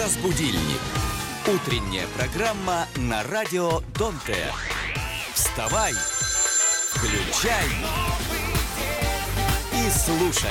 Разбудильник. Утренняя программа на радио Донте. Вставай, включай и слушай.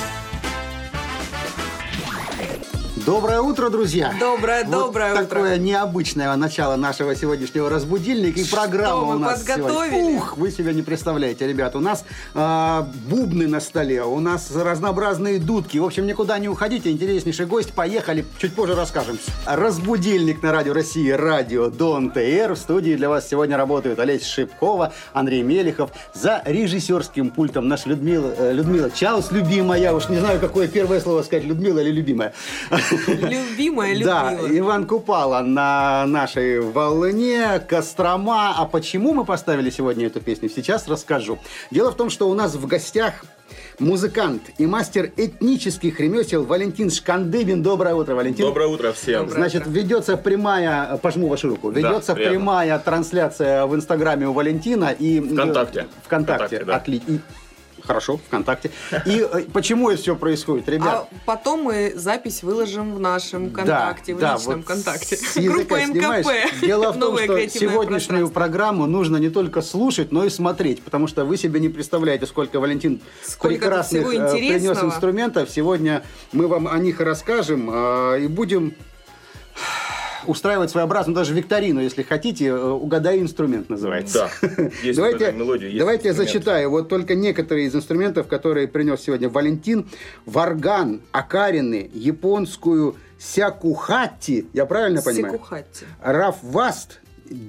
Доброе утро, друзья! Доброе вот утро. Такое необычное начало нашего сегодняшнего разбудильника. И программа у нас подготовили? сегодня. Ух, вы себе не представляете, ребят. У нас бубны на столе, у нас разнообразные дудки. В общем, никуда не уходите. Интереснейший гость. Поехали. Чуть позже расскажем. Разбудильник на радио России, радио Дон ТР. В студии для вас сегодня работают Олеся Шипкова, Андрей Мелехов. За режиссерским пультом наша Людмила Чаус, любимая. Уж не знаю, какое первое слово сказать, Людмила или любимая. Любимая Людмила. Да, Иван Купала на нашей волне, Кострома. А почему мы поставили сегодня эту песню, сейчас расскажу. Дело в том, что у нас в гостях музыкант и мастер этнических ремесел Валентин Шкандыбин. Доброе утро, Валентин. Доброе утро всем. Значит, ведется прямая, пожму вашу руку, ведется прямая трансляция в Инстаграме у Валентина и ВКонтакте. ВКонтакте, да. Хорошо, ВКонтакте. И почему это все происходит, ребят? А потом мы запись выложим в нашем ВКонтакте, в личном вот ВКонтакте. Группа МКП. Дело в том, что сегодняшнюю программу нужно не только слушать, но и смотреть, потому что вы себе не представляете, сколько Валентин прекрасных принес инструментов. Сегодня мы вам о них расскажем и будем устраивать своеобразную даже викторину, если хотите. «Угадай инструмент» называется. Да, есть мелодия, есть давайте я инструмент. зачитаю. Вот только некоторые из инструментов, которые принес сегодня Валентин. Варган, окарины, японскую сякухатти, я правильно понимаю? Сякухатти. Рафваст,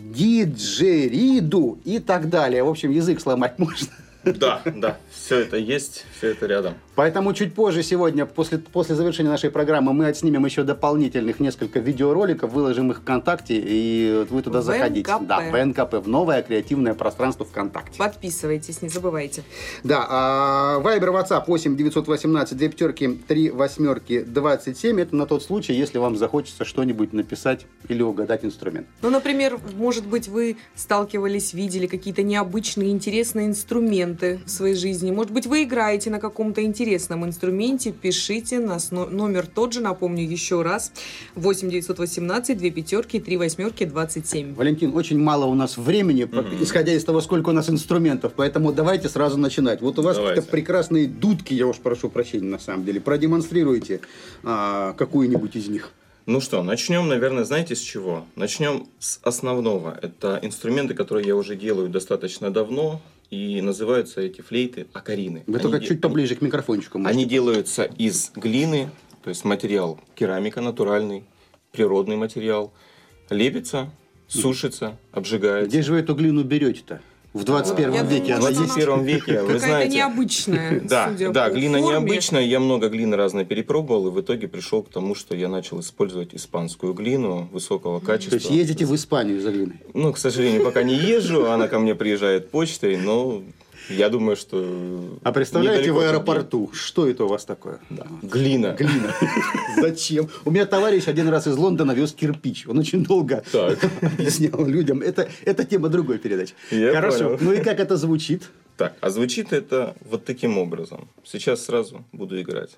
диджериду и так далее. В общем, язык сломать можно. Да, все это есть, все это рядом. Поэтому чуть позже сегодня, после завершения нашей программы, мы отснимем еще дополнительных несколько видеороликов, выложим их ВКонтакте, и вы туда заходите. Да, в НКП, в новое креативное пространство ВКонтакте. Подписывайтесь, не забывайте. Да, Вайбер, WhatsApp 8 918 2 пятерки 3 восьмерки 27. Это на тот случай, если вам захочется что-нибудь написать или угадать инструмент. Ну, например, может быть, вы сталкивались, видели какие-то необычные, интересные инструменты в своей жизни. Может быть, вы играете на каком-то интересном инструменте. Пишите на номер тот же, напомню еще раз. 8 918 2 пятерки 3 восьмерки 27. Валентин, очень мало у нас времени, исходя из того, сколько у нас инструментов. Поэтому давайте сразу начинать. Вот у вас какие-то прекрасные дудки, я уж прошу прощения на самом деле. Продемонстрируйте какую-нибудь из них. Ну что, начнем, наверное, знаете с чего? Начнем с основного. Это инструменты, которые я уже делаю достаточно давно. И называются эти флейты окарины. Вы только чуть поближе к микрофончику. Они делаются из глины, то есть материал керамика натуральный, природный материал. Лепится, сушится, обжигается. Где же вы эту глину берете-то? В 21 веке. В 21 веке, вы знаете. Какая-то необычная. Да, глина необычная. Я много глины разной перепробовал, и в итоге пришел к тому, что я начал использовать испанскую глину высокого качества. То есть ездите в Испанию за глиной? Ну, к сожалению, пока не езжу, она ко мне приезжает почтой, но я думаю, что... А представляете, в аэропорту, что это у вас такое? Да. Глина. Зачем? У меня товарищ один раз из Лондона вез кирпич. Он очень долго объяснял людям. Это тема другой передачи. Хорошо. Ну и как это звучит? Так, а звучит это вот таким образом. Сейчас сразу буду играть.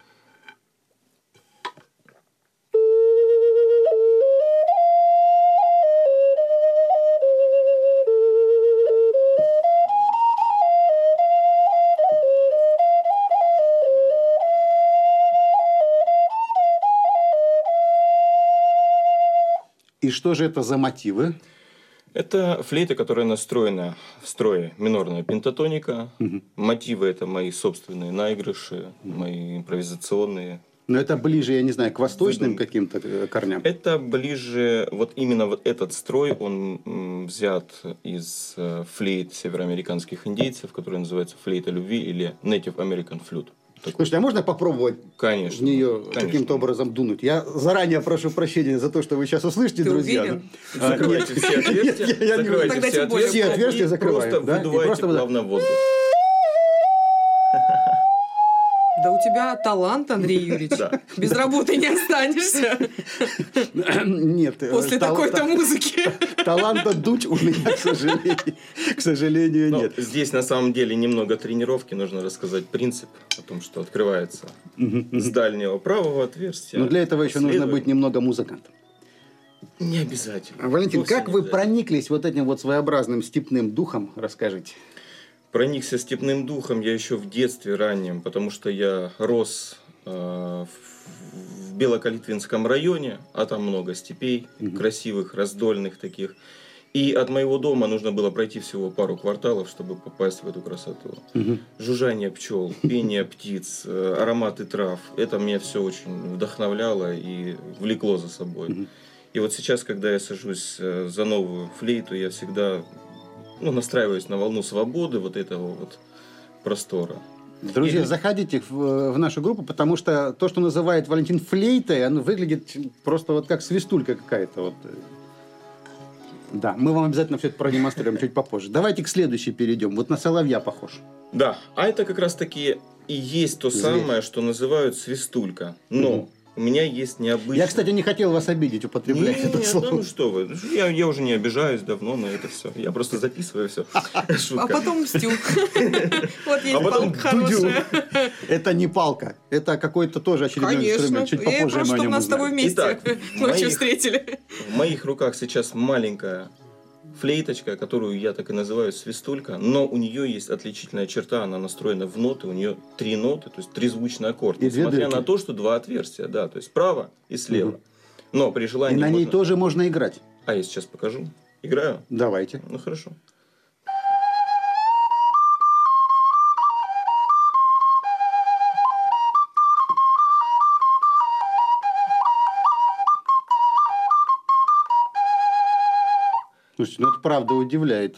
И что же это за мотивы? Это флейта, которая настроена в строе минорная пентатоника. Мотивы это мои собственные наигрыши, мои импровизационные. Но это ближе, я не знаю, к восточным каким-то корням? Это ближе, вот именно вот этот строй, он взят из флейт североамериканских индейцев, который называется флейта любви или Native American Flute. Слушайте, а можно попробовать в нее каким-то образом дунуть? Я заранее прошу прощения за то, что вы сейчас услышите, Ты друзья. уверен? Закрывайте все отверстия. Закрывайте все отверстия закрываем. Просто выдувайте плавно воздух. Да у тебя талант, Андрей Юрьевич. Да. Без работы не останешься Нет. после такой-то музыки. Таланта дуть у меня, к сожалению, Но нет. здесь на самом деле немного тренировки. Нужно рассказать принцип о том, что открывается с дальнего правого отверстия. Но для этого еще нужно следует. быть немного музыкантом. Не обязательно. Валентин, Вовсе как не вы обязательно. прониклись вот этим вот своеобразным степным духом? Расскажите. Проникся степным духом я еще в детстве раннем, потому что я рос в Белокалитвинском районе, а там много степей, красивых, раздольных таких. И от моего дома нужно было пройти всего пару кварталов, чтобы попасть в эту красоту. Жужжание пчел, пение птиц, ароматы трав. Это меня все очень вдохновляло и влекло за собой. И вот сейчас, когда я сажусь за новую флейту, я всегда настраиваюсь на волну свободы вот этого вот простора. Друзья, И- заходите в нашу группу, потому что то, что называет Валентин флейтой, оно выглядит просто вот как свистулька какая-то. Вот. Да, мы вам обязательно все это продемонстрируем чуть попозже. Давайте к следующей перейдем. Вот на соловья похож. Да, а это как раз таки и есть то Зверь. самое, что называют свистулька. Но у меня есть необычный... Я, кстати, не хотел вас обидеть, употреблять это Нет, слово. ну что вы, я уже не обижаюсь давно на это все. Я просто записываю все. А потом мстю. Вот есть А потом палка хорошая. Это не палка, это какой-то тоже очередной Конечно. инструмент. Чуть Я попозже просто, мы о чтобы нем нас с тобой узнаем. вместе Итак, ночью моих- встретили. В моих руках сейчас маленькая флейточка, которую я так и называю свистулька, но у нее есть отличительная черта, она настроена в ноты, у нее 3 ноты, то есть трезвучный аккорд, И две несмотря дырки. на то, что 2 отверстия, да, то есть справа и слева. Но при И желании на ней можно- тоже можно играть. А я сейчас покажу. Играю? Давайте. Ну хорошо. Слушайте, ну это правда удивляет.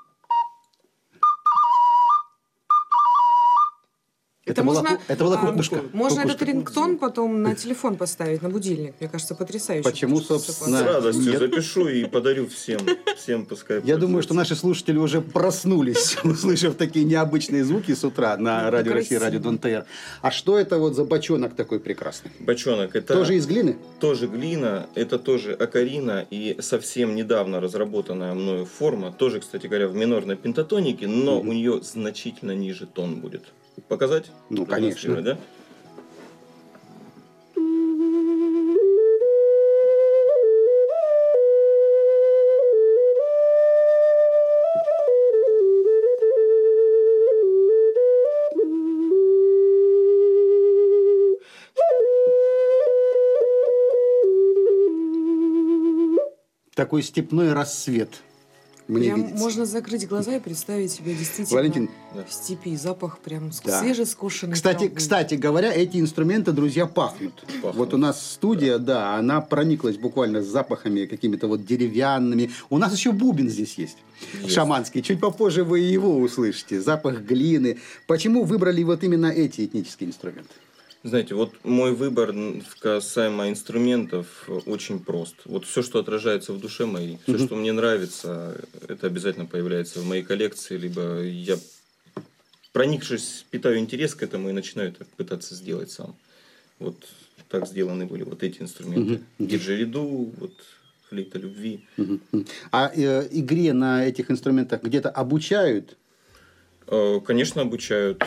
Это была можно, ку- это была а, кукушка. Можно Кукушка. этот рингтон потом на телефон поставить, на будильник. Мне кажется, потрясающе. Почему, Потому что собственно, С всё радостью Нет. запишу и подарю всем пускай. Я думаю, что пользуются. наши слушатели уже проснулись, услышав такие необычные звуки с утра на Ну, Радио России, красиво. Радио Дон ТР. А что это вот за бочонок такой прекрасный? Бочонок это Тоже из глины? тоже глина, это тоже акарина и совсем недавно разработанная мною форма, тоже, кстати говоря, в минорной пентатонике, но у нее значительно ниже тон будет. Показать? Ну, Продемонстрировать, конечно. да? Такой степной рассвет. Мне Прям видится. можно закрыть глаза и представить себе действительно Валентин. в степи запах прям Да. свежескошенной Кстати, травы. кстати говоря, эти инструменты, друзья, пахнут. Пахнут. Вот у нас студия, да, она прониклась буквально с запахами какими-то вот деревянными. У нас еще бубен здесь есть, шаманский. Чуть попозже вы его услышите. Запах глины. Почему выбрали вот именно эти этнические инструменты? Знаете, вот мой выбор касаемо инструментов очень прост. Вот все, что отражается в душе моей, все, что мне нравится, это обязательно появляется в моей коллекции, либо я, проникшись, питаю интерес к этому и начинаю это пытаться сделать сам. Вот так сделаны были вот эти инструменты. Диджериду, вот флейта любви. А игре на этих инструментах где-то обучают? Конечно, обучают.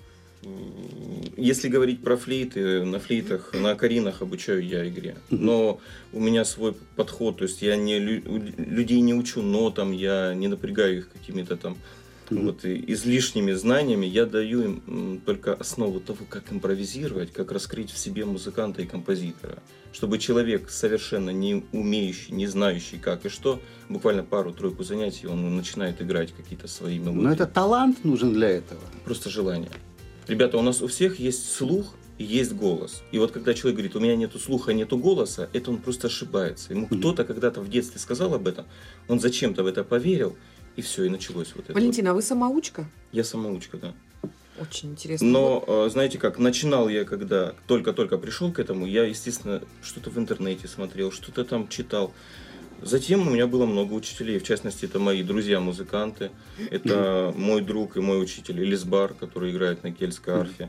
Если говорить про флейты, на флейтах, на акаринах обучаю я игре. Но у меня свой подход, то есть я людей не учу нотам, я не напрягаю их какими-то там вот, излишними знаниями. Я даю им только основу того, как импровизировать, как раскрыть в себе музыканта и композитора. Чтобы человек, совершенно не умеющий, не знающий как и что, буквально пару-тройку занятий, он начинает играть какие-то свои мелодии. Но это талант нужен для этого. Просто желание. Ребята, у нас у всех есть слух и есть голос. И вот когда человек говорит, у меня нету слуха, нету голоса, это он просто ошибается. Ему кто-то когда-то в детстве сказал об этом, он зачем-то в это поверил, и все, и началось вот это. Валентина, а вы самоучка? Я самоучка, да. Очень интересно. Но, знаете как, начинал я, когда только-только пришел к этому, я, естественно, что-то в интернете смотрел, что-то там читал. Затем у меня было много учителей, в частности, это мои друзья-музыканты, это мой друг и мой учитель Элисбар, который играет на кельтской арфе,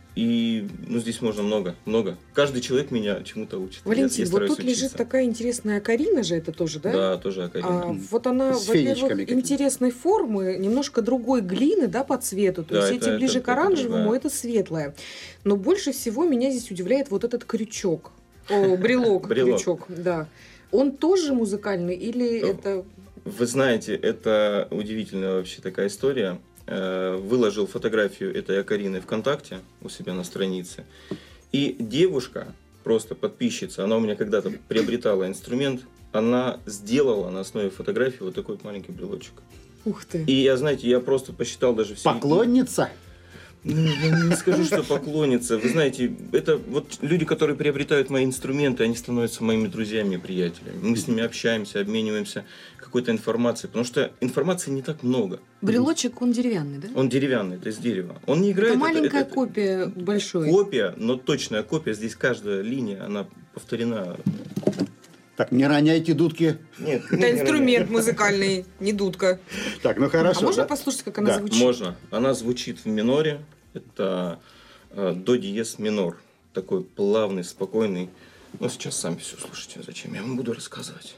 И здесь можно много. Каждый человек меня чему-то учит. Валентин, Я вот тут стараюсь лежит учиться. такая интересная окарина же, это тоже, да? Да, тоже окарина. Вот она, С фенечками во-первых, какими-то. интересной формы, немножко другой глины, да, по цвету. То Да, есть это- эти ближе это- к оранжевому, другая. это светлое. Но больше всего меня здесь удивляет вот этот крючок. О, брелок, Брелок. крючок, да. Он тоже музыкальный или это... Вы знаете, это удивительная вообще такая история. Выложил фотографию этой окарины ВКонтакте у себя на странице. И девушка, просто подписчица, она у меня когда-то приобретала инструмент, она сделала на основе фотографии вот такой вот маленький брелочек. Ух ты. И я, знаете, я просто посчитал даже все... Поклонница? Не скажу, что поклонница. Вы знаете, это вот люди, которые приобретают мои инструменты, они становятся моими друзьями и приятелями. Мы с ними общаемся, обмениваемся какой-то информацией, потому что информации не так много. Брелочек, он деревянный, да? Он деревянный, это из дерева. Он не играет... Это маленькая копия большой. Копия, но точная копия. Здесь каждая линия, она повторена. Так, не роняйте дудки. Нет, Это инструмент музыкальный, не дудка. Так, ну хорошо. А можно да? послушать, как она Да, звучит? Можно. Она звучит в миноре. Это до диез минор. Такой плавный, спокойный. Но сейчас сами все слушайте. Зачем я вам буду рассказывать?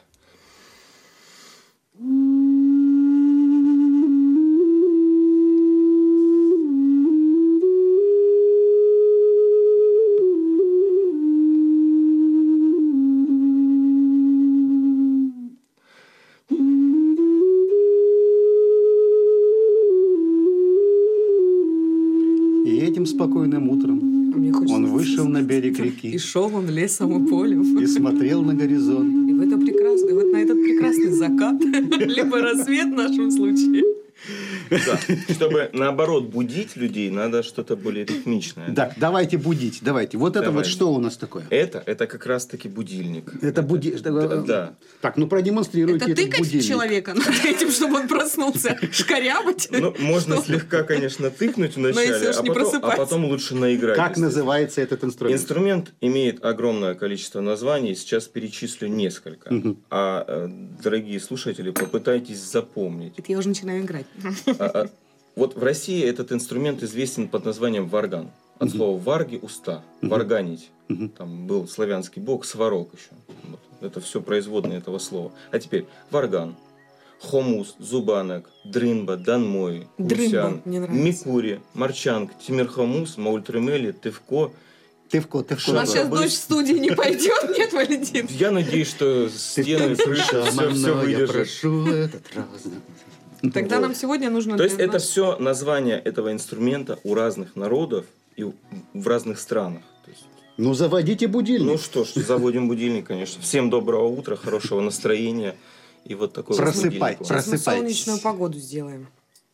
И этим спокойным утром Мне хочется- он вышел на берег И реки шел он лесом и полем. и смотрел на горизонт. И в это прекрасное, вот на этот прекрасный закат, либо рассвет в нашем случае. Да. Чтобы наоборот будить людей, надо что-то более ритмичное. Так, давайте будить, давайте. Вот это вот Давайте. что у нас такое? Это как раз-таки будильник. Это будильник. Да. Так, ну продемонстрируйте Это этот тыкать будильник. человека над этим, чтобы он проснулся, шкарябать. Ну, можно слегка, конечно, тыкнуть вначале, если уж не а просыпаться. потом лучше наиграть. Как естественно. называется этот инструмент? Инструмент имеет огромное количество названий, сейчас перечислю несколько. Дорогие слушатели, попытайтесь запомнить. Это я уже начинаю играть. Вот в России этот инструмент известен под названием варган. От слова варги – уста, варганить. Там был славянский бог, сварог еще. Вот. Это все производные этого слова. А теперь варган, хомус, зубанок, дрынба, данмой, Дрынба, усян, мне нравится. микури, марчанг, тимирхомус, маультремели, тывко. Тывко. У нас сейчас бы- дождь в студии не пойдет, нет, Валентин? Я надеюсь, что стены, крыша, все Я выдержит. прошу этот раз. Тогда нам сегодня нужно... То есть для это нас- все название этого инструмента у разных народов и в разных странах. То есть, Ну, заводите будильник. ну что ж, заводим будильник, конечно. Всем доброго утра, хорошего настроения. И вот такой вот Просыпай, будильник у нас. Сейчас мы просыпайтесь. солнечную погоду сделаем.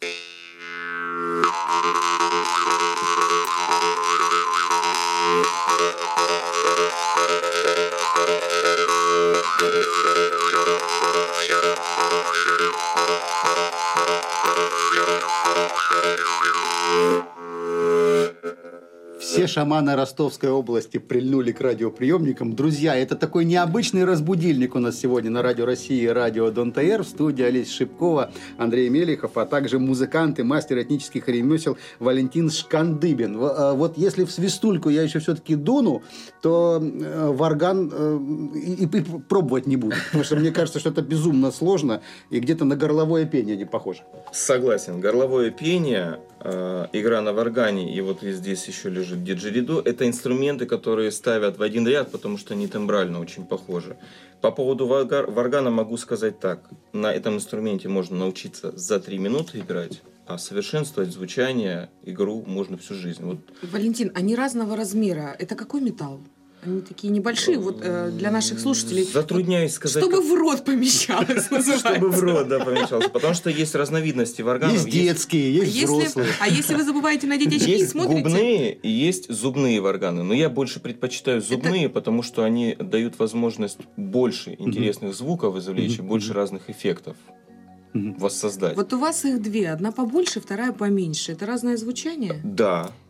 Все шаманы Ростовской области прильнули к радиоприемникам. Друзья, это такой необычный разбудильник у нас сегодня на Радио России и Радио Дон ТР. В студии Олеся Шипкова, Андрей Мелихов, а также музыкант и мастер этнических ремесел Валентин Шкандыбин. Вот если в свистульку я еще все-таки дуну, то варган и пробовать не буду. Потому что мне кажется, что это безумно сложно и где-то на горловое пение не похоже. Согласен. Горловое пение, игра на варгане, и вот здесь еще лежит диджеридо. Это инструменты, которые ставят в один ряд, потому что они тембрально очень похожи. По поводу варгана могу сказать так. На этом инструменте можно научиться за 3 минуты играть, а совершенствовать звучание, игру можно всю жизнь. Вот. Валентин, они разного размера. Это какой металл? Они такие небольшие, вот для наших слушателей. Затрудняюсь сказать. Чтобы в рот помещалось, называется. Чтобы в рот, да, помещался. Потому что есть разновидности варганов. Есть детские, есть взрослые. А если вы забываете надеть очки и Есть смотрите... губные и есть зубные варганы. Но я больше предпочитаю зубные, потому что они дают возможность больше интересных звуков извлечь и больше разных эффектов воссоздать. Вот у вас их две. Одна побольше, вторая поменьше. Это разное звучание? Да,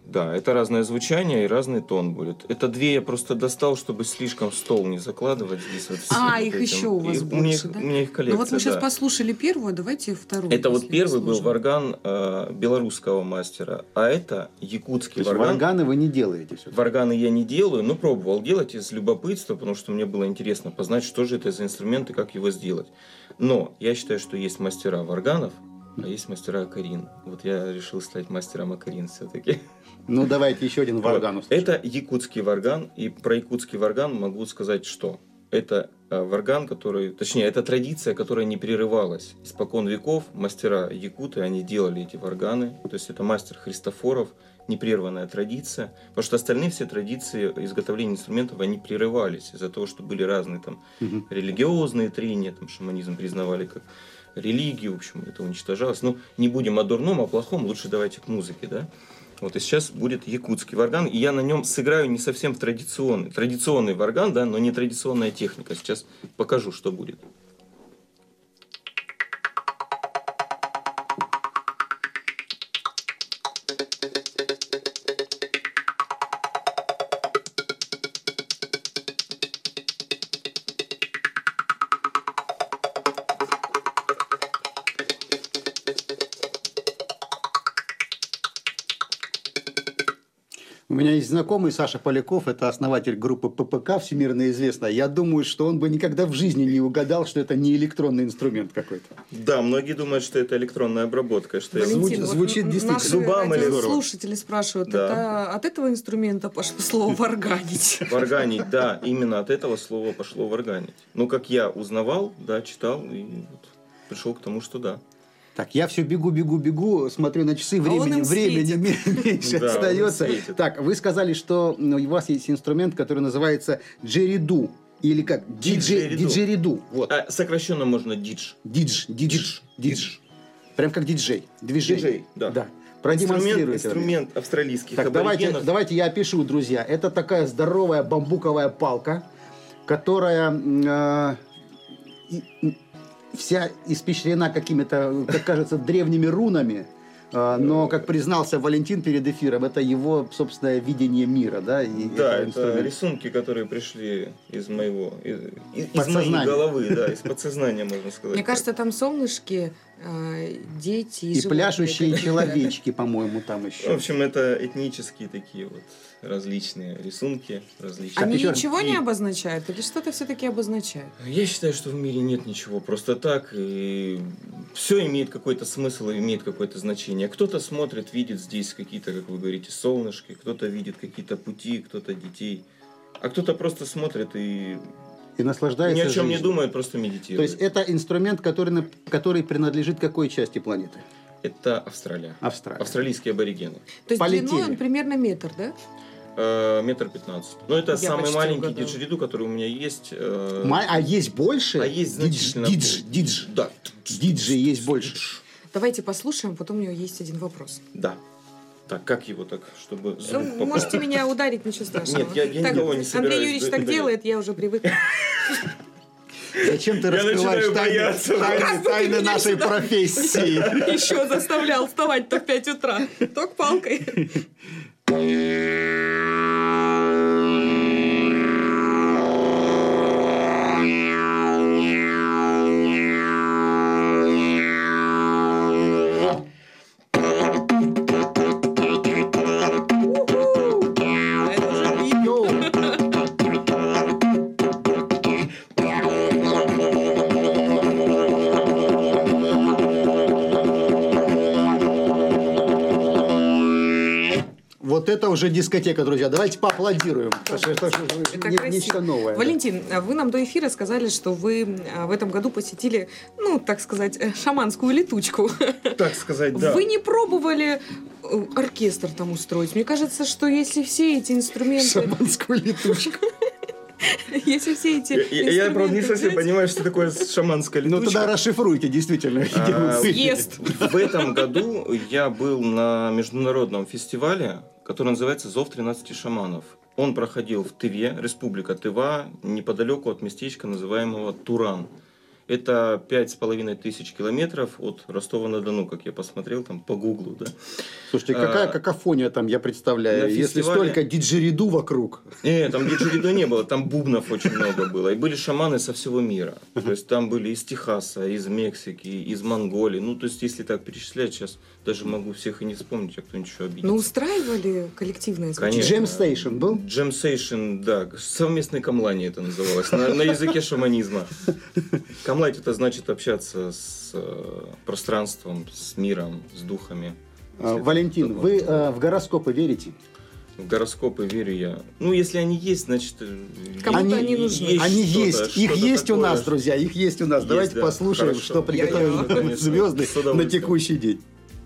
Да, это разное звучание и разный тон будет. Это две я просто достал, чтобы слишком стол не закладывать здесь. Вот Их еще у вас больше, да? У меня их коллекция, Ну вот мы сейчас да. послушали первую, давайте вторую. Это вот если первый был сложно. варган белорусского мастера, а это якутский То есть варган. варганы вы не делаете все. Варганы я не делаю, но пробовал делать из любопытства, потому что мне было интересно познать, что же это за инструмент и как его сделать. Но я считаю, что есть мастера варганов, а есть мастера акарин. Вот я решил стать мастером акарин все-таки. Ну, давайте еще один варган Вот. услышим. Это якутский варган, и про якутский варган могу сказать, что это варган, который, точнее, это традиция, которая не прерывалась. Испокон веков мастера якуты, они делали эти варганы, то есть это мастер Христофоров, непрерванная традиция, потому что остальные все традиции изготовления инструментов, они прерывались из-за того, что были разные там религиозные трения, там шаманизм признавали как религию, в общем, это уничтожалось. Но не будем о дурном, о плохом, лучше давайте к музыке, да? Вот, и сейчас будет якутский варган, и я на нем сыграю не совсем в традиционный варган, да, но не традиционная техника. Сейчас покажу, что будет. У меня есть знакомый Саша Поляков, это основатель группы ППК, всемирно известная. Я думаю, что он бы никогда в жизни не угадал, что это не электронный инструмент какой-то. Да, многие думают, что это электронная обработка, что Валентин, звучит действительно. наши Зубам или здорово? слушатели спрашивают, Да. это от этого инструмента пошло слово «варганить»? варганить, да, именно от этого слова пошло варганить. Ну, как я узнавал, да, читал, и вот пришел к тому, что да. Так, я все бегу, смотрю на часы, он им времени меньше Да, он остается. им светит. Так, вы сказали, что у вас есть инструмент, который называется джериду. Или как? Диджериду. Диджериду. Вот. А сокращенно можно дидж. Дидж. Прям как диджей. Движение. Диджей, да. Продемонстрируйте. Инструмент австралийских Так, аборигенов. давайте я опишу, друзья. Это такая здоровая бамбуковая палка, которая вся испещрена какими-то, как кажется, древними рунами. Но, как признался Валентин перед эфиром, это его собственное видение мира, да? И Да, этого это инструмента. рисунки, которые пришли из моей Подсознания. головы, да, из подсознания, можно сказать. Мне кажется, там солнышки, дети и И животные. пляшущие человечки, по-моему, там В еще. общем, это этнические такие вот различные рисунки, различные. Они еще- ничего не И- обозначают? Или что-то все-таки обозначают? Я считаю, что в мире нет ничего просто так, и все имеет какой-то смысл, и имеет какое-то значение. Кто-то смотрит, видит здесь какие-то, как вы говорите, солнышки, кто-то видит какие-то пути, кто-то детей, а кто-то просто смотрит и И наслаждается ни о чем не жизнью. думает, просто То медитирует. есть это инструмент, который принадлежит какой части планеты? Это Австралия. Австралия. Австралийские аборигены. То есть Полетели. длиной он примерно метр, да? 1,15 м. Но это Я самый почти маленький угадала. диджериду, который у меня есть. А есть больше? А есть значительно Дидж. Да. Диджи есть больше. Давайте послушаем, потом у него есть один вопрос. Да. Так, как его так, чтобы Ну, звук попал? можете меня ударить, ничего страшного. Нет, я Так, никого не собираюсь Андрей Юрьевич так ударять. делает, я уже привык. Зачем ты Я раскрываешь начинаю бояться. тайны нашей профессии? Еще заставлял вставать-то в 5 утра. Ток палкой. А это уже бит. Йоу. Вот это уже дискотека, друзья. Давайте поаплодируем. Потому что это Это нечто красиво. новое. да. Валентин, вы нам до эфира сказали, что вы в этом году посетили, ну, так сказать, шаманскую летучку. Так сказать, да. Вы не пробовали оркестр там устроить? Мне кажется, что если все эти инструменты... Шаманскую летучку. Если все эти Я, правда, не инструменты совсем взять- понимаю, что такое шаманская Ну летучка. тогда расшифруйте, действительно. где вы были. Съезд. В этом году я был на международном фестивале, который называется «Зов 13 шаманов». Он проходил в Тыве, республика Тыва, неподалеку от местечка, называемого Туран. Это 5500 километров от Ростова-на-Дону, как я посмотрел там по гуглу, да. Слушайте, какая какофония там, я представляю, если столько диджериду вокруг. Нет, там диджериду не было, там бубнов очень много было. И были шаманы со всего мира. То есть там были из Техаса, из Мексики, из Монголии. Ну, то есть, если так перечислять, сейчас даже могу всех и не вспомнить, а кто-нибудь еще обидится. Ну, устраивали коллективное звучание? Конечно. Джем-стейшн был? Джем-сейшн, да. Совместное камлание это называлось. На языке шаманизма. Камлать это значит общаться с пространством, с миром, с духами. Валентин, вы в гороскопы верите? В гороскопы верю я. Ну, если они есть, значит... Кому-то они нужны. Они есть. Их есть у нас, друзья. Их есть у нас. Есть, Давайте да. послушаем, Хорошо. что приготовили Конечно. звезды С на удовольствием. текущий день.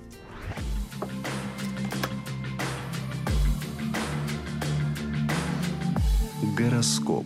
Гороскоп.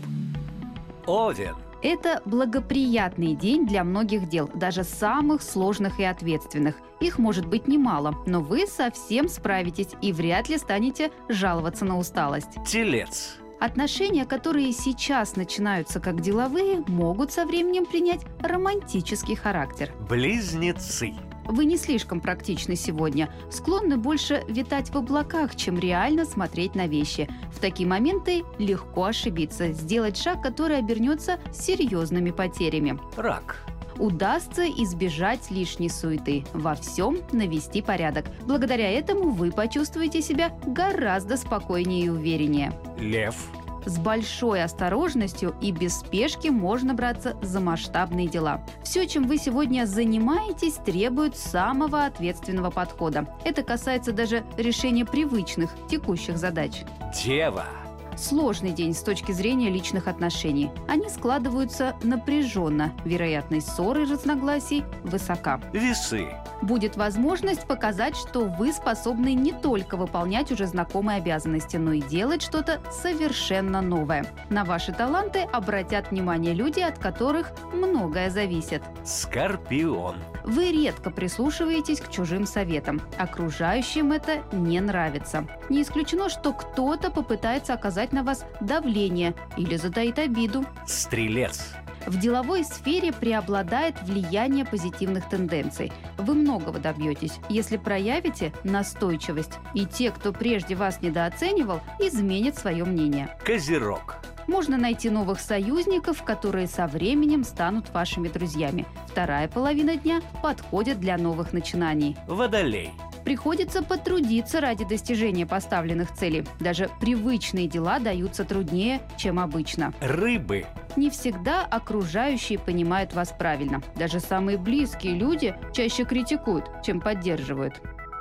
Овен. Это благоприятный день для многих дел, даже самых сложных и ответственных. Их может быть немало, но вы совсем справитесь и вряд ли станете жаловаться на усталость. Телец. Отношения, которые сейчас начинаются как деловые, могут со временем принять романтический характер. Близнецы. Вы не слишком практичны сегодня, склонны больше витать в облаках, чем реально смотреть на вещи. В такие моменты легко ошибиться, сделать шаг, который обернется серьезными потерями. Рак. Удастся избежать лишней суеты, во всем навести порядок. Благодаря этому вы почувствуете себя гораздо спокойнее и увереннее. Лев. С большой осторожностью и без спешки можно браться за масштабные дела. Все, чем вы сегодня занимаетесь, требует самого ответственного подхода. Это касается даже решения привычных, текущих задач. Дева. Сложный день с точки зрения личных отношений. Они складываются напряженно. Вероятность ссор и разногласий высока. Весы. Будет возможность показать, что вы способны не только выполнять уже знакомые обязанности, но и делать что-то совершенно новое. На ваши таланты обратят внимание люди, от которых многое зависит. Скорпион. Вы редко прислушиваетесь к чужим советам. Окружающим это не нравится. Не исключено, что кто-то попытается оказать на вас давление или затаит обиду. Стрелец. В деловой сфере преобладает влияние позитивных тенденций. Вы многого добьетесь, если проявите настойчивость. И те, кто прежде вас недооценивал, изменят свое мнение. Козерог. Можно найти новых союзников, которые со временем станут вашими друзьями. Вторая половина дня подходит для новых начинаний. Водолей. Приходится потрудиться ради достижения поставленных целей. Даже привычные дела даются труднее, чем обычно. Рыбы. Не всегда окружающие понимают вас правильно. Даже самые близкие люди чаще критикуют, чем поддерживают.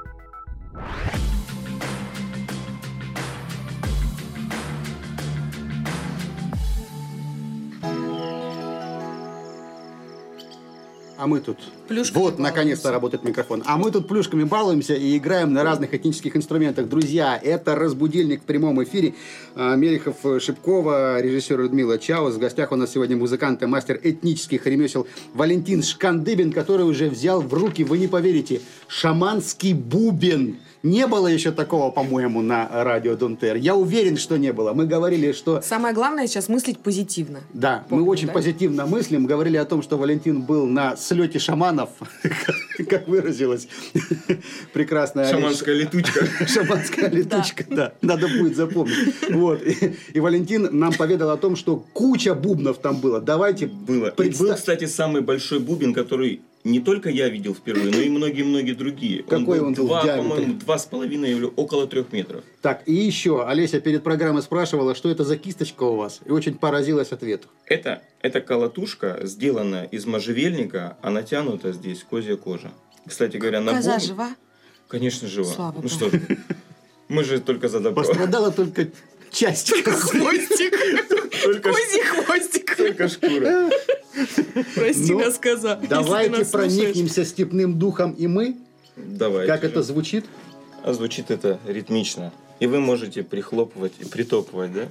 А мы тут... Плюшками Вот, наконец-то балуемся. работает микрофон. А мы тут плюшками балуемся и играем на разных этнических инструментах. Друзья, это «Разбудильник» в прямом эфире. Мелихов, Шипкова, режиссер Людмила Чаус. В гостях у нас сегодня музыкант и мастер этнических ремесел Валентин Шкандыбин, который уже взял в руки, вы не поверите, шаманский бубен. Не было еще такого, по-моему, на радио Донтер. Я уверен, что не было. Мы говорили, что... Самое главное сейчас мыслить позитивно. Да, Помню, мы очень да? позитивно мыслим. Говорили о том, что Валентин был на слете шаманов, как выразилась прекрасная... Шаманская летучка. Шаманская летучка, да. Надо будет запомнить. Вот. И Валентин нам поведал о том, что куча бубнов там было. Давайте... Было. И был, кстати, самый большой бубен, который не только я видел впервые, но и многие-многие другие. Какой он был в диаметре? По-моему, 2,5 или около 3 метров. Так, и еще. Олеся перед программой спрашивала, что это за кисточка у вас, и очень поразилась ответу. Это колотушка, сделана из можжевельника, а натянута здесь козья кожа. Кстати говоря, на Коза бубен... жива? Конечно, жива. Слава Ну Богу. что ж, мы же только за добро. Пострадала только часть. Хвостик. Только Козий хвостик. Только шкура. Прости Ну, нас, коза. если ты Давайте нас слушаешь. проникнемся степным духом и мы. Давайте. Как это же. звучит? А звучит это ритмично. И вы можете прихлопывать и притопывать, да?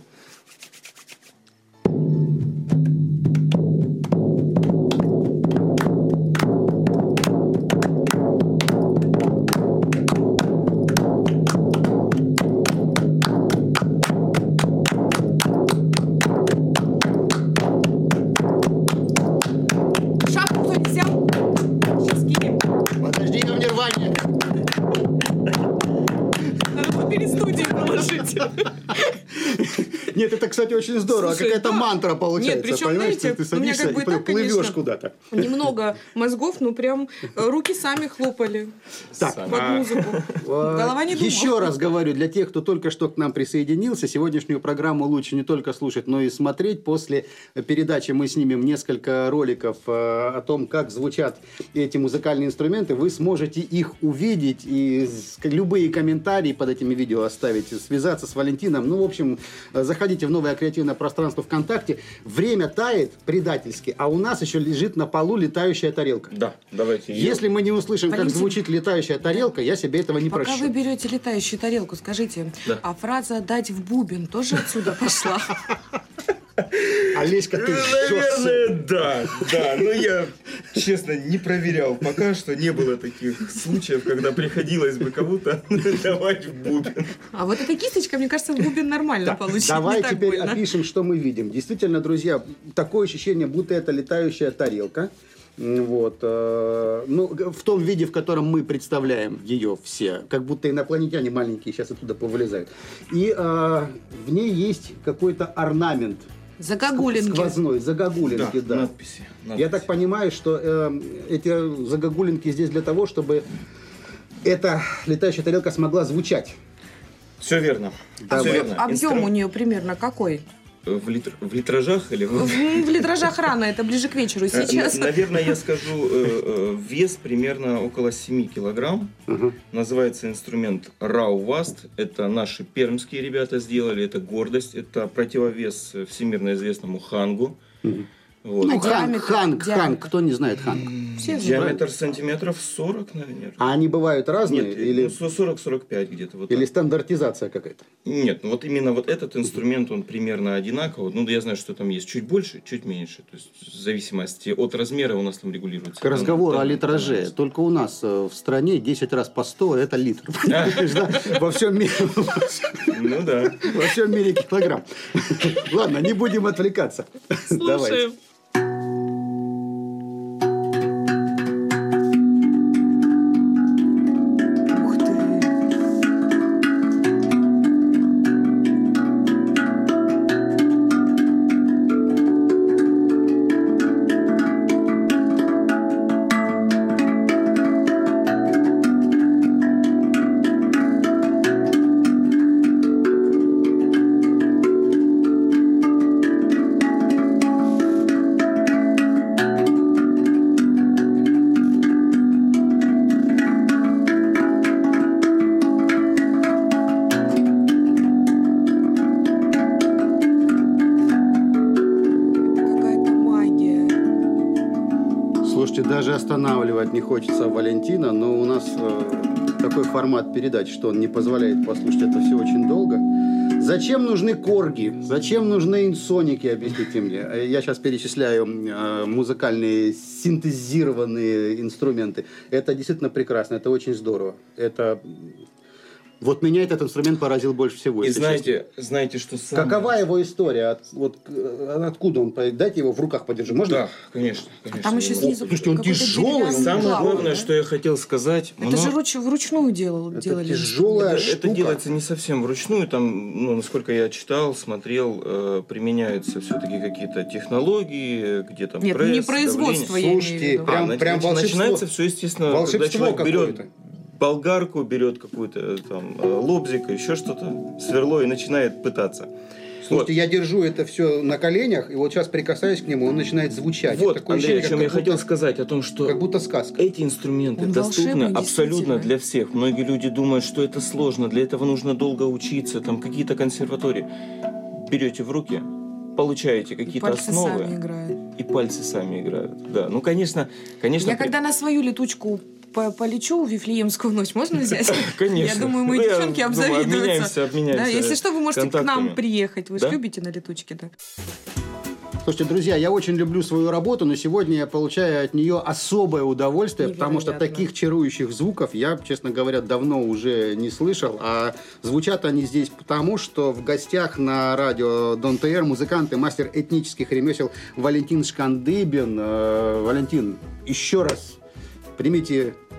Нет, это, кстати, очень здорово. Слушай, какая-то да. мантра получается. Нет, причем, понимаешь? знаете, ты у меня садишься как бы и и так, плывешь конечно, куда-то. немного мозгов, ну прям руки сами хлопали Так, под музыку. Голова не думала. Еще раз говорю, для тех, кто только что к нам присоединился, сегодняшнюю программу лучше не только слушать, но и смотреть. После передачи мы снимем несколько роликов о том, как звучат эти музыкальные инструменты. Вы сможете их увидеть и любые комментарии под этими видео оставить, связаться с Валентином. Ну, в общем, заходите в новое креативное пространство ВКонтакте. Время тает предательски, а у нас еще лежит на полу летающая тарелка. Да, давайте её. Если мы не услышим, как Валентин. звучит летающая тарелка, я себе этого не Пока прощу. вы берете летающую тарелку, скажите, Да. а фраза «дать в бубен» тоже отсюда пошла? Олеська, ты жжёшься. Наверное, да. Но я, честно, не проверял пока что. Не было таких случаев, когда приходилось бы кому-то давать в бубен. А вот эта кисточка, мне кажется, в бубен нормально получится. Давай не так теперь больно. опишем, что мы видим. Действительно, друзья, такое ощущение, будто это летающая тарелка. Вот. Ну, в том виде, в котором мы представляем ее все. Как будто инопланетяне маленькие сейчас оттуда повылезают. И в ней есть какой-то орнамент. Загогулинки. Сквозной, загогулинки, да. Надписи. Я так понимаю, что эти загогулинки здесь для того, чтобы эта летающая тарелка смогла звучать. Все верно. Да, Всё вот. верно. Объем у нее примерно какой? В литражах или В литражах рано, это ближе к вечеру сейчас. Наверное, я скажу, вес примерно около 7 килограмм. Называется инструмент Рауваст. Это наши пермские ребята сделали. Это гордость. Это противовес всемирно известному хангу. Вот. Ну, диаметр, ханг, диаметр. кто не знает ханг? Все знают. Диаметр сантиметров 40, наверное. А они бывают разные? Нет, или 40-45 где-то. Вот или так. стандартизация какая-то? Нет, ну вот именно вот этот инструмент, он примерно одинаковый. Ну, я знаю, что там есть чуть больше, чуть меньше. То есть в зависимости от размера у нас там регулируется. К разговору Там о литраже. тональность. Только у нас в стране 10 раз по 100 это литр. Понимаешь, да? Во всем мире. Ну да. Во всем мире килограмм. Ладно, не будем отвлекаться. Давайте. Слушаем. Ух ты. Какая-то магия. Слушайте, даже останавливать не хочется Валентина, но у нас такой формат передач, что он не позволяет послушать это все очень долго. Зачем нужны корги? Зачем нужны инсоники? Объясните мне. Я сейчас перечисляю музыкальные синтезированные инструменты. Это действительно прекрасно, это очень здорово. Это... Вот меня этот инструмент поразил больше всего. И если знаете, что честно. самое... Какова его история? Откуда он? Дайте его в руках подержу. Можно? Да, конечно. Там еще снизу Слушайте, он какой-то тяжелый. деревянный Самое клапан, главное, да? что я хотел сказать... Это же вручную делали. тяжелая Это штука. делается не совсем вручную, там, ну, насколько я читал, смотрел, применяются все-таки какие-то технологии, где там Нет, пресс, не производство, я Слушайте, имею в виду. прям волшебство. Начинается все, естественно, Волшебство когда человек берет какое-то. болгарку, берет какую-то там лобзик, еще что-то, сверло и начинает пытаться. Слушайте, я держу это все на коленях, и вот сейчас прикасаюсь к нему, он начинает звучать. Вот, Такое Андрей, о ощущение, чем я как будто- хотел сказать, о том, что Как будто сказка. эти инструменты Он доступны волшебный, абсолютно действительно. для всех. Многие люди думают, что это сложно, для этого нужно долго учиться, там какие-то консерватории. Берете в руки, получаете какие-то Пальцы основы, сами играют. и пальцы сами играют. Да, ну, конечно... Я когда на свою летучку полечу в Вифлеемскую ночь, можно взять? Конечно. Я думаю, мои Ну, я девчонки думаю, обзавидуются. обменяемся Да, если что, вы можете к контактами. нам приехать. Вы же Да? любите на летучке, да? Слушайте, друзья, я очень люблю свою работу, но сегодня я получаю от нее особое удовольствие, потому что Невероятно. таких чарующих звуков я, честно говоря, давно уже не слышал. А звучат они здесь потому, что в гостях на радио Дон ТР музыкант и мастер этнических ремесел Валентин Шкандыбин. Валентин, еще раз примите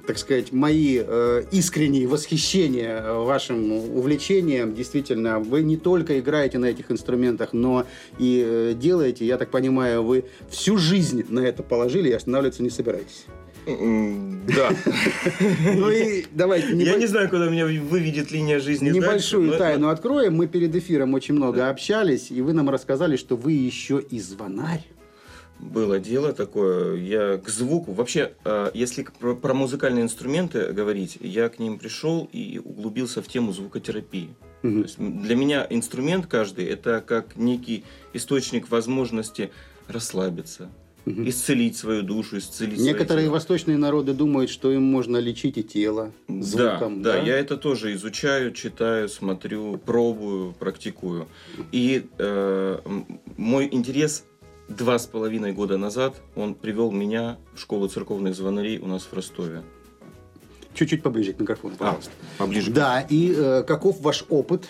так сказать, мои искренние восхищения вашим увлечением. Действительно, вы не только играете на этих инструментах, но и делаете, я так понимаю, вы всю жизнь на это положили и останавливаться не собираетесь. Да. Ну и давайте... Я не знаю, куда меня выведет линия жизни Небольшую дальше, тайну откроем. Мы перед эфиром очень много общались, и вы нам рассказали, что вы еще и звонарь. Было дело такое. Я к звуку... Вообще, если про музыкальные инструменты говорить, я к ним пришел и углубился в тему звукотерапии. То есть для меня инструмент каждый – это как некий источник возможности расслабиться, исцелить свою душу, исцелить Некоторые свое тело. восточные народы думают, что им можно лечить и тело звуком. Да, я это тоже изучаю, читаю, смотрю, пробую, практикую. И мой интерес 2,5 года назад, он привел меня в школу церковных звонарей у нас в Ростове. Чуть-чуть поближе к микрофону, пожалуйста. Поближе. Да, и каков ваш опыт?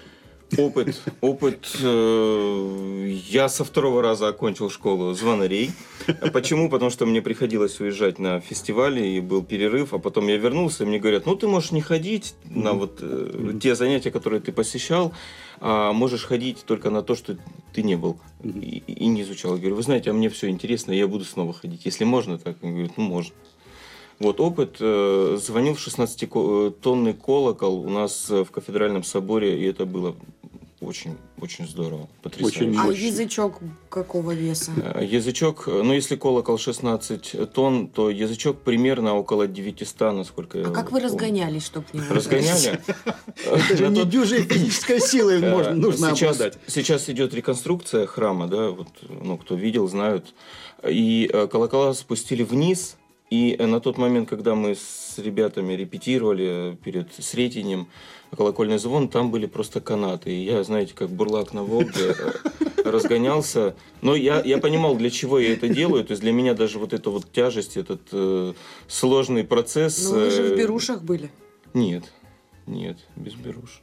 Опыт. Я со 2-го раза окончил школу звонарей. Почему? Потому что мне приходилось уезжать на фестивали, и был перерыв, а потом я вернулся, и мне говорят, ну ты можешь не ходить на вот те занятия, которые ты посещал, а можешь ходить только на то, что ты не был и не изучал. Я говорю, вы знаете, а мне все интересно, я буду снова ходить. Если можно, так. Он говорит, ну можно. Вот опыт. Звонил в 16-тонный колокол у нас в кафедральном соборе, и это было очень, очень здорово, потрясающе. А язычок какого веса? Язычок, ну если колокол 16 тонн, то язычок примерно около 900, насколько я Как вы помню. разгонялись, чтобы не Разгоняли? Это же недюжей физической силой нужно обладать. Сейчас идет реконструкция храма, да, вот, ну, кто видел, знают. И колокола спустили вниз. И на тот момент, когда мы с ребятами репетировали перед Сретенем колокольный звон, там были просто канаты. И я, знаете, как бурлак на Волге разгонялся. Но я понимал, для чего я это делаю. То есть для меня даже вот эта вот тяжесть, этот сложный процесс... Ну вы же в берушах были. Нет, без беруш.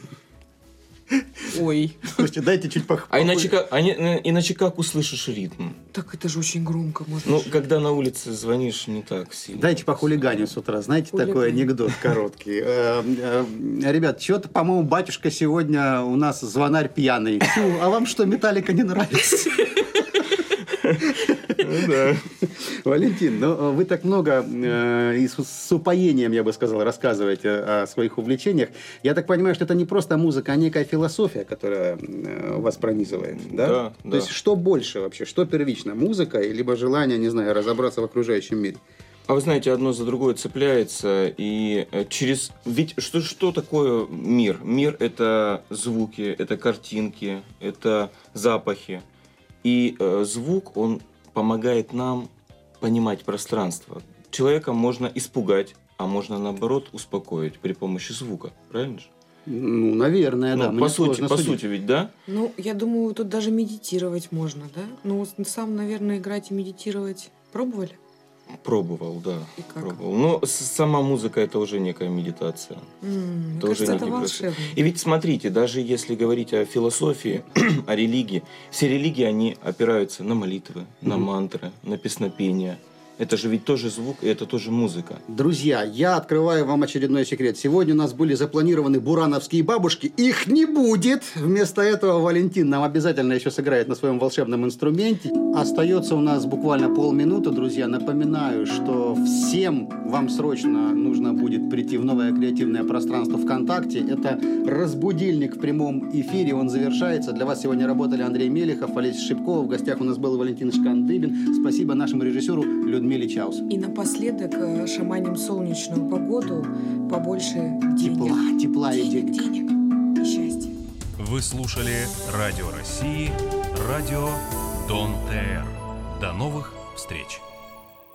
Ой. Слушайте, дайте чуть А иначе как услышишь ритм? Так это же очень громко. Можно Ну, же. когда на улице звонишь, не так сильно. Дайте по хулиганю с утра. Знаете, такой анекдот короткий. Ребят, что-то, по-моему, батюшка сегодня у нас звонарь пьяный. Фу, а вам что, Металлика не нравится? Да. Валентин, ну вы так много и с упоением, я бы сказал, рассказываете о своих увлечениях. Я так понимаю, что это не просто музыка, а некая философия, которая вас пронизывает, да? Да. То есть что больше вообще, что первично, музыка, либо желание, не знаю, разобраться в окружающем мире? А вы знаете, одно за другое цепляется, и через... Ведь что такое мир? Мир – это звуки, это картинки, это запахи. И звук, он помогает нам понимать пространство. Человека можно испугать, а можно, наоборот, успокоить при помощи звука. Правильно же? Ну, наверное, да. Ну, по сути ведь, да? Ну, я думаю, тут даже медитировать можно, да? Ну, сам, наверное, играть и медитировать пробовали? Пробовал, да. И как? Пробовал. Но сама музыка – это уже некая медитация. Мне Это уже кажется, это некий волшебно. процесс. И ведь смотрите, даже если говорить о философии, о религии, все религии, они опираются на молитвы, на мантры, на песнопения. Это же ведь тоже звук, и это тоже музыка. Друзья, я открываю вам очередной секрет. Сегодня у нас были запланированы бурановские бабушки. Их не будет. Вместо этого Валентин нам обязательно еще сыграет на своем волшебном инструменте. Остается у нас буквально полминуты, друзья. Напоминаю, что всем вам срочно нужно будет прийти в новое креативное пространство ВКонтакте. Это «Разбудильник» в прямом эфире. Он завершается. Для вас сегодня работали Андрей Мелехов, Олеся Шипкова. В гостях у нас был Валентин Шкандыбин. Спасибо нашему режиссеру Людмиле Чаус. И напоследок шаманим солнечную погоду, побольше денег. Тепла и денег. Денег и счастья. Вы слушали Радио России, радио Дон ТР. До новых встреч!